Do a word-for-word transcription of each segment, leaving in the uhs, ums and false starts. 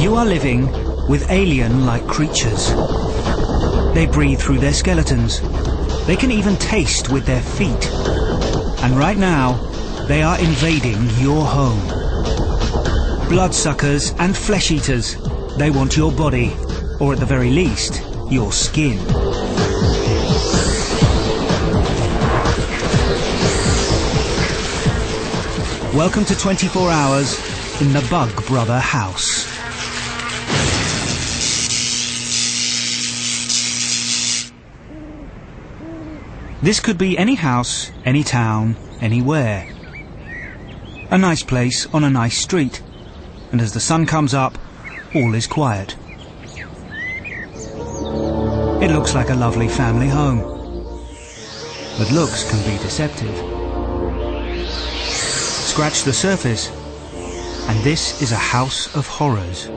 You are living with alien-like creatures. They breathe through their skeletons. They can even taste with their feet. And right now, they are invading your home. Bloodsuckers and flesh-eaters. They want your body, or at the very least, your skin. Welcome to twenty-four hours in the Bug Brother house. This could be any house, any town, anywhere. A nice place on a nice street, and as the sun comes up, all is quiet. It looks like a lovely family home, but looks can be deceptive. Scratch the surface, and this is a house of horrors.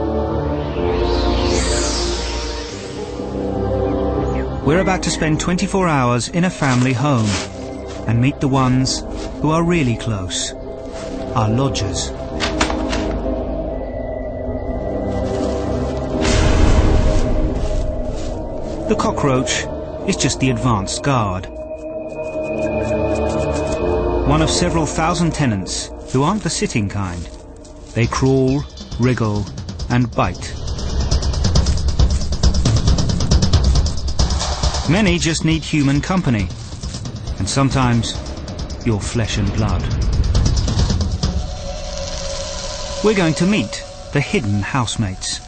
We're about to spend twenty-four hours in a family home and meet the ones who are really close, our lodgers. The cockroach is just the advanced guard. One of several thousand tenants who aren't the sitting kind. They crawl, wriggle and bite. Many just need human company, and sometimes your flesh and blood. We're going to meet the hidden housemates.